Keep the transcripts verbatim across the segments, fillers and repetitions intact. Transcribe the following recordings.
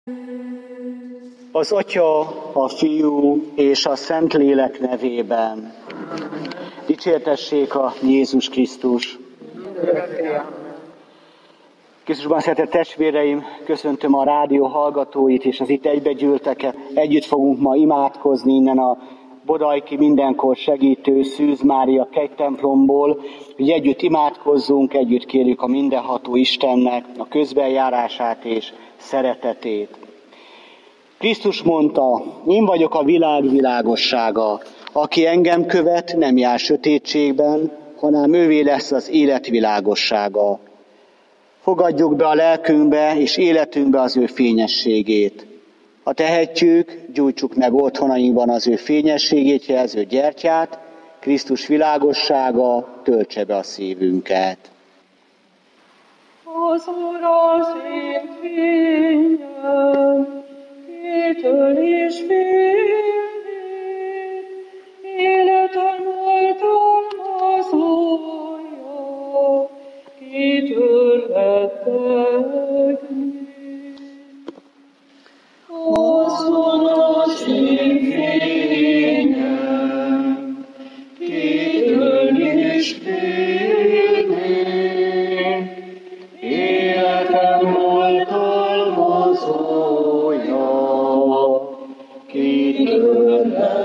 Az Atya, a Fiú és a Szentlélek nevében. Dicsértessék a Jézus Krisztus. Krisztusban szeretett testvéreim, köszöntöm a rádió hallgatóit és az itt egybegyűlteket. Együtt fogunk ma imádkozni innen a Bodajki Mindenkor Segítő Szűz Mária kegytemplomból, hogy együtt imádkozzunk, együtt kérjük a mindenható Istennek a közbenjárását és szeretetét. Krisztus mondta, én vagyok a világ világossága. Aki engem követ, nem jár sötétségben, hanem ővé lesz az élet világossága. Fogadjuk be a lelkünkbe és életünkbe az ő fényességét. Ha tehetjük, gyújtsuk meg otthonainkban az ő fényességét jelző gyertyát, Krisztus világossága töltse be a szívünket. Az Úr az én fényem, kitől is félnék, életem oltalmazója, kitől rettegnék. Az Úr az én fényem, kitől is félnék, életem oltalmazója, kitől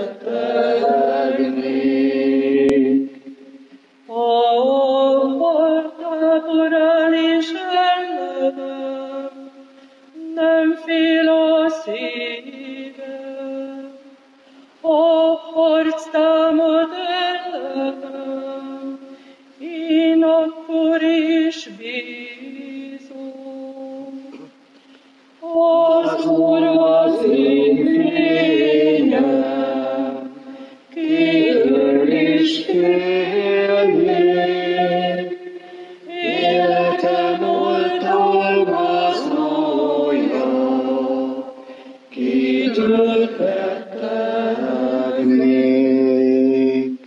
rettegnék. A haltáborán is ellenem, nem fél a szívem, a harc támad ellenem, én akkor is bízom. Az Úr az én fényem, kitől is félnék, életem oltalmazója, kitől rettegnék.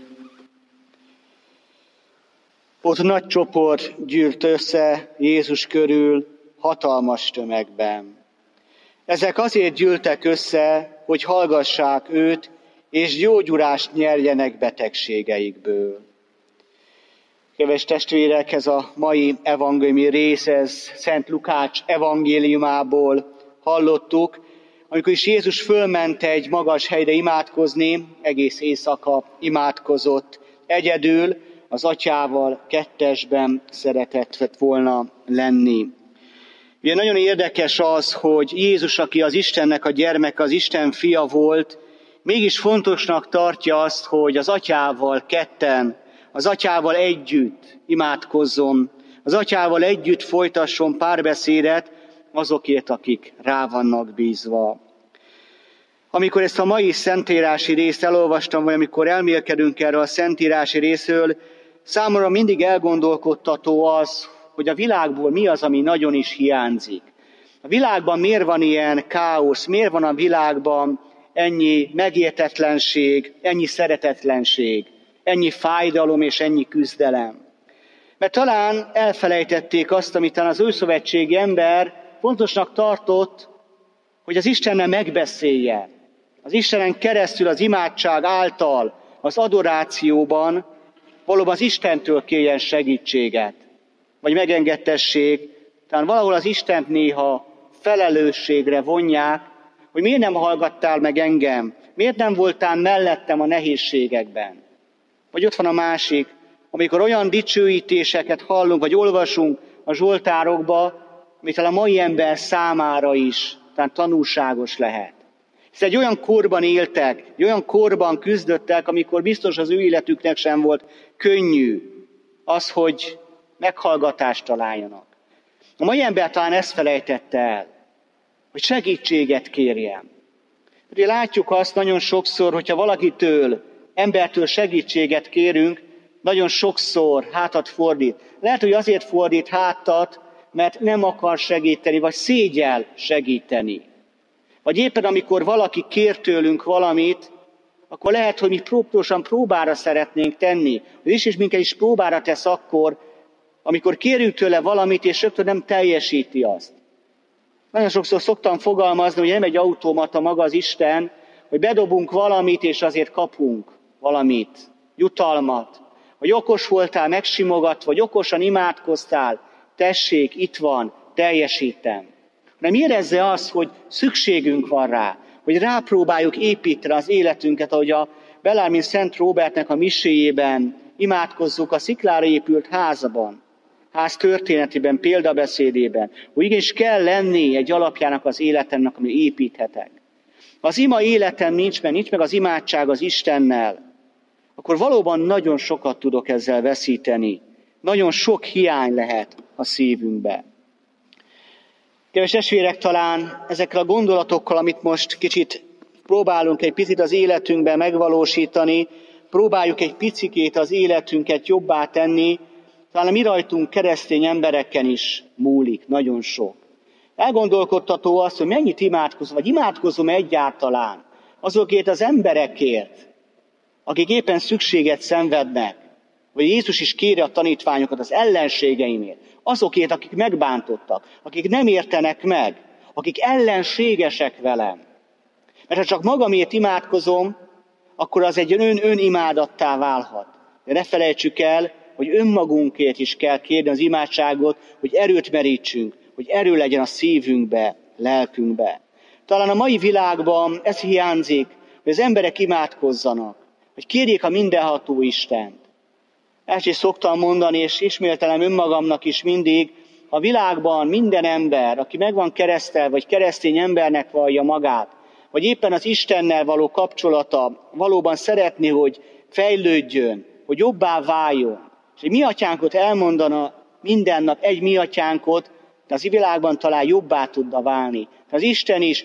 Ott nagy csoport gyűlt össze Jézus körül hatalmas tömegben. Ezek azért gyűltek össze, hogy hallgassák őt, és gyógyulást nyerjenek betegségeikből. Kedves testvérek, ez a mai evangéliumi rész, ez Szent Lukács evangéliumából hallottuk, amikor is Jézus fölment egy magas helyre imádkozni, egész éjszaka imádkozott egyedül, az atyával kettesben szeretett volna lenni. Ugye nagyon érdekes az, hogy Jézus, aki az Istennek a gyermeke, az Isten fia volt, mégis fontosnak tartja azt, hogy az atyával ketten, az atyával együtt imádkozzon, az atyával együtt folytasson párbeszédet azokért, akik rá vannak bízva. Amikor ezt a mai szentírási részt elolvastam, vagy amikor elmélkedünk erről a szentírási részről, számomra mindig elgondolkodtató az, hogy a világból mi az, ami nagyon is hiányzik. A világban miért van ilyen káosz, miért van a világban ennyi megértetlenség, ennyi szeretetlenség, ennyi fájdalom és ennyi küzdelem. Mert talán elfelejtették azt, amit talán az őszövetségi ember fontosnak tartott, hogy az Istennel megbeszélje. Az Istenen keresztül, az imádság által, az adorációban valóban az Istentől kérjen segítséget, vagy megengedtessék, talán valahol az Istent néha felelősségre vonják, hogy miért nem hallgattál meg engem, miért nem voltál mellettem a nehézségekben. Vagy ott van a másik, amikor olyan dicsőítéseket hallunk, vagy olvasunk a zsoltárokba, amit a mai ember számára is talán tanulságos lehet. Hisz egy olyan korban éltek, egy olyan korban küzdöttek, amikor biztos az ő életüknek sem volt könnyű az, hogy meghallgatást találjanak. A mai ember talán ezt felejtette el, hogy segítséget kérjen. Ugye látjuk azt nagyon sokszor, hogyha valakitől, embertől segítséget kérünk, nagyon sokszor hátat fordít. Lehet, hogy azért fordít hátat, mert nem akar segíteni, vagy szégyel segíteni. Vagy éppen amikor valaki kér tőlünk valamit, akkor lehet, hogy mi próbálatosan próbára szeretnénk tenni. Az Isten is minket is próbára tesz akkor, amikor kérünk tőle valamit, és rögtön nem teljesíti azt. Nagyon sokszor szoktam fogalmazni, hogy nem egy automata maga az Isten, hogy bedobunk valamit, és azért kapunk valamit, jutalmat. Vagy okos voltál, megsimogat, vagy okosan imádkoztál, tessék, itt van, teljesítem. Nem érezze azt, hogy szükségünk van rá, hogy rápróbáljuk építeni az életünket, ahogy a Bellarmine Szent Róbertnek a miséjében imádkozzuk a sziklára épült házban, ház történetében, példabeszédében, hogy igenis kell lenni egy alapjának az életemnek, ami építhetek. Ha az ima életem nincs meg, nincs meg az imádság az Istennel, akkor valóban nagyon sokat tudok ezzel veszíteni. Nagyon sok hiány lehet a szívünkbe. Kedves testvérek, talán ezekkel a gondolatokkal, amit most kicsit próbálunk egy picit az életünkben megvalósítani, próbáljuk egy picikét az életünket jobbá tenni, talán a mi rajtunk keresztény embereken is múlik nagyon sok. Elgondolkodtató az, hogy mennyit imádkozom, vagy imádkozom egyáltalán azokért az emberekért, akik éppen szükséget szenvednek, vagy Jézus is kéri a tanítványokat az ellenségeimért, azokért, akik megbántottak, akik nem értenek meg, akik ellenségesek velem. Mert ha csak magamért imádkozom, akkor az egy ön önimádattá válhat. De ne felejtsük el, hogy önmagunkért is kell kérni az imádságot, hogy erőt merítsünk, hogy erő legyen a szívünkbe, lelkünkbe. Talán a mai világban ez hiányzik, hogy az emberek imádkozzanak, hogy kérjék a mindenható Istent. Ezt is szoktam mondani, és ismételem önmagamnak is mindig, a világban minden ember, aki meg van keresztel, vagy keresztény embernek vallja magát, vagy éppen az Istennel való kapcsolata valóban szeretné, hogy fejlődjön, hogy jobbá váljon. És egy mi atyánkot elmondana minden nap, egy mi atyánkot, de az világban talán jobbá tudna válni. Az Isten is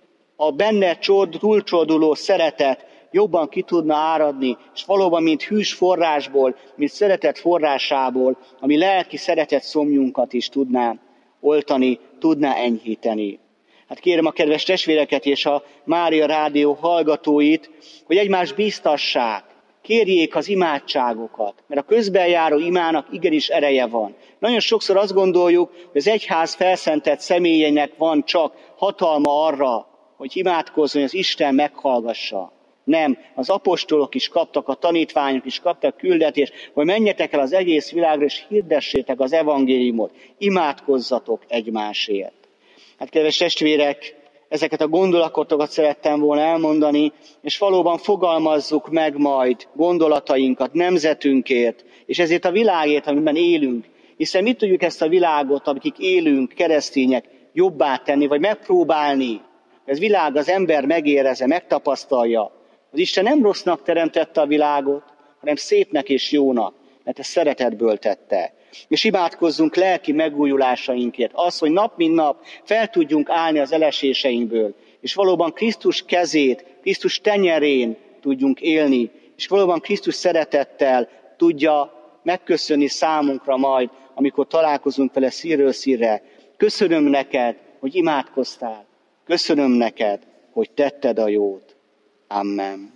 a benne túlcsorduló szeretet jobban ki tudna áradni, és valóban, mint hűs forrásból, mint szeretet forrásából, ami lelki szeretet szomjunkat is tudná oltani, tudná enyhíteni. Hát kérem a kedves testvéreket és a Mária Rádió hallgatóit, hogy egymást bíztassák, kérjék az imádságokat, mert a közbenjáró imának igenis ereje van. Nagyon sokszor azt gondoljuk, hogy az egyház felszentett személyeinek van csak hatalma arra, hogy imádkozzon, hogy az Isten meghallgassa. Nem, az apostolok is kaptak, a tanítványok is kaptak küldetést, hogy menjetek el az egész világra, és hirdessétek az evangéliumot, imádkozzatok egymásért. Hát kedves testvérek, ezeket a gondolatokat szerettem volna elmondani, és valóban fogalmazzuk meg majd gondolatainkat nemzetünkért, és ezért a világért, amiben élünk. Hiszen mit tudjuk ezt a világot, akik élünk, keresztények, jobbá tenni, vagy megpróbálni. Ez világ az ember megérezze, megtapasztalja. Az Isten nem rossznak teremtette a világot, hanem szépnek és jónak, mert ezt szeretetből tette. És imádkozzunk lelki megújulásainkért. Az, hogy nap mint nap fel tudjunk állni az eleséseinkből, és valóban Krisztus kezét, Krisztus tenyerén tudjunk élni, és valóban Krisztus szeretettel tudja megköszönni számunkra majd, amikor találkozunk vele szírről szírre. Köszönöm neked, hogy imádkoztál. Köszönöm neked, hogy tetted a jót. Amen.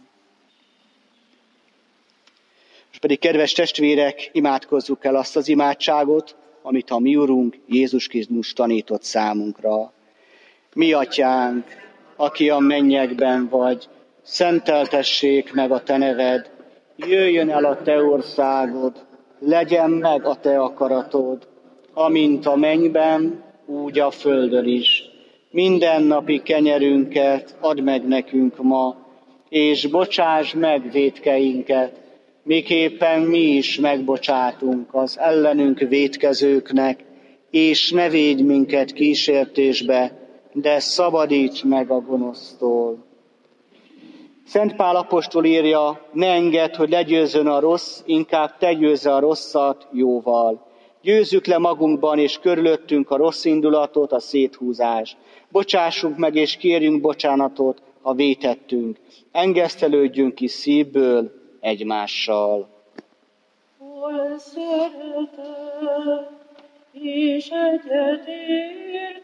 Most pedig, kedves testvérek, imádkozzuk el azt az imádságot, amit a mi Urunk Jézus Krisztus tanított számunkra. Mi atyánk, aki a mennyekben vagy, szenteltessék meg a te neved, jöjjön el a te országod, legyen meg a te akaratod, amint a mennyben, úgy a földön is. Mindennapi kenyerünket add meg nekünk ma, és bocsáss meg vétkeinket, miképpen mi is megbocsátunk az ellenünk vétkezőknek, és ne védj minket kísértésbe, de szabadíts meg a gonosztól. Szent Pál apostol írja, ne engedd, hogy legyőzzön a rossz, inkább te győzze a rosszat jóval. Győzzük le magunkban és körülöttünk a rossz indulatot, a széthúzást. Bocsássunk meg és kérjünk bocsánatot, ha vétettünk. Engesztelődjünk ki szívből egymással. Hol szeretet és egyetértés,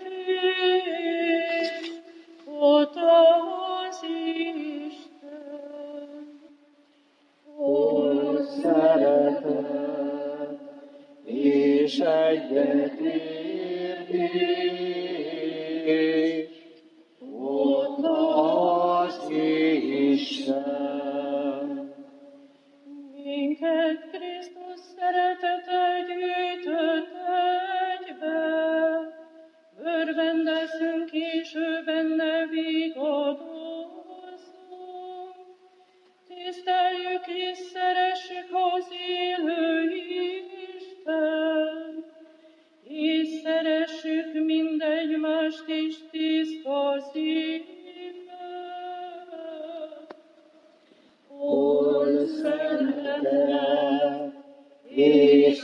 ott az Isten. Hol szeretet és egyetértés, szívbe. Hol szeretet és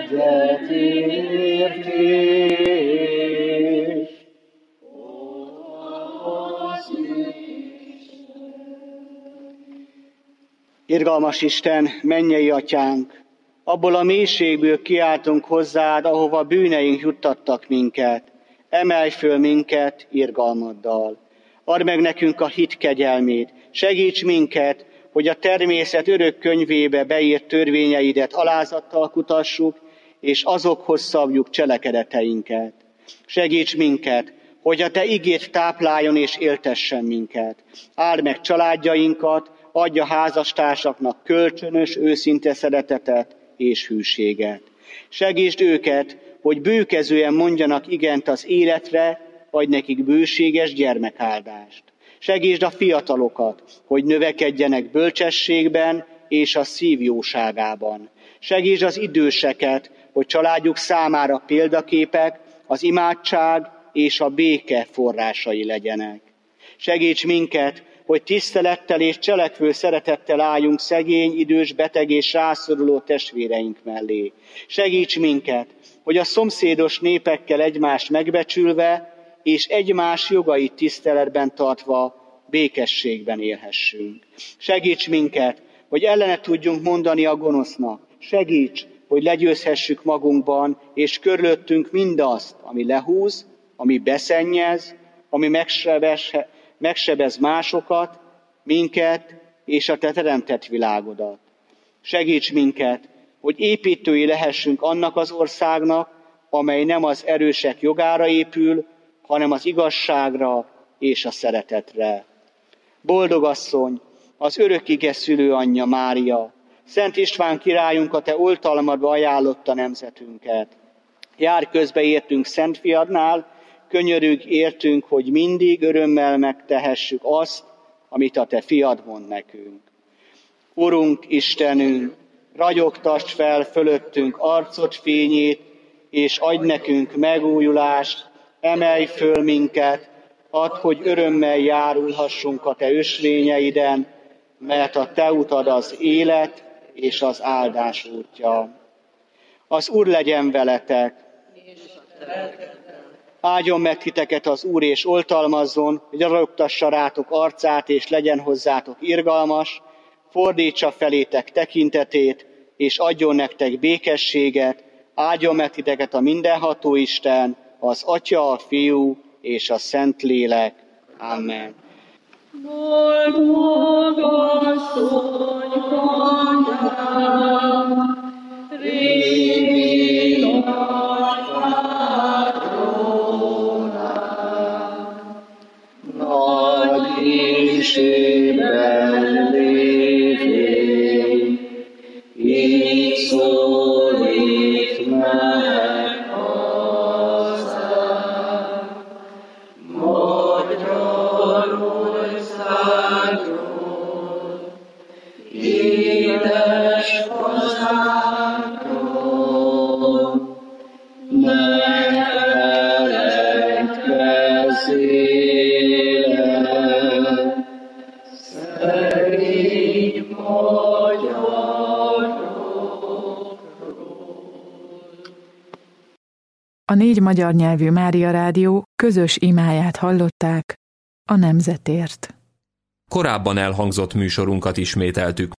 egyetértés, az Irgalmas Isten, mennyei Atyánk, abból a mélységből kiáltunk hozzád, ahova bűneink juttattak minket. Emelj föl minket irgalmaddal. Add meg nekünk a hit kegyelmét. Segíts minket, hogy a természet örök könyvébe beírt törvényeidet alázattal kutassuk, és azokhoz szabjuk cselekedeteinket. Segíts minket, hogy a te igéd tápláljon és éltessen minket. Áld meg családjainkat, adj a házastársaknak kölcsönös, őszinte szeretetet és hűséget. Segítsd őket, hogy bőkezően mondjanak igent az életre, adj nekik bőséges gyermekáldást. Segítsd a fiatalokat, hogy növekedjenek bölcsességben és a szív jóságában. Segítsd az időseket, hogy családjuk számára példaképek, az imádság és a béke forrásai legyenek. Segíts minket, hogy tisztelettel és cselekvő szeretettel álljunk szegény, idős, beteg és rászoruló testvéreink mellé. Segíts minket, hogy a szomszédos népekkel egymást megbecsülve és egymás jogait tiszteletben tartva békességben élhessünk. Segíts minket, hogy ellene tudjunk mondani a gonosznak. Segíts, hogy legyőzhessük magunkban és körülöttünk mindazt, ami lehúz, ami beszennyez, ami megsebez, megsebez másokat, minket és a te teremtett világodat. Segíts minket, hogy építői lehessünk annak az országnak, amely nem az erősek jogára épül, hanem az igazságra és a szeretetre. Boldog asszony, az örök ige szülőanyja Mária, Szent István királyunk a te oltalmadba ajánlotta nemzetünket. Járj közbe értünk Szent Fiadnál, könyörülj értünk, hogy mindig örömmel megtehessük azt, amit a te fiad mond nekünk. Urunk, Istenünk, ragyogtasd fel fölöttünk arcod fényét, és adj nekünk megújulást, emelj föl minket, add, hogy örömmel járulhassunk a te ösvényeiden, mert a te utad az élet és az áldás útja. Az Úr legyen veletek! Áldjon meg titeket az Úr, és oltalmazzon, hogy ragyogtassa rátok arcát, és legyen hozzátok irgalmas, fordítsa felétek tekintetét, és adjon nektek békességet, áldjon meg titeket a mindenható Isten, az Atya, a Fiú és a Szentlélek. Amen. Boldog asszony, anyám, régi nagypátronám, nagy ésében lévén, így szólít meg hozzám, Magyarországról, édes hazánkról, ne feledkezzél el, szegény magyarokról. A négy magyar nyelvű Mária Rádió közös imáját hallották a nemzetért. Korábban elhangzott műsorunkat ismételtük.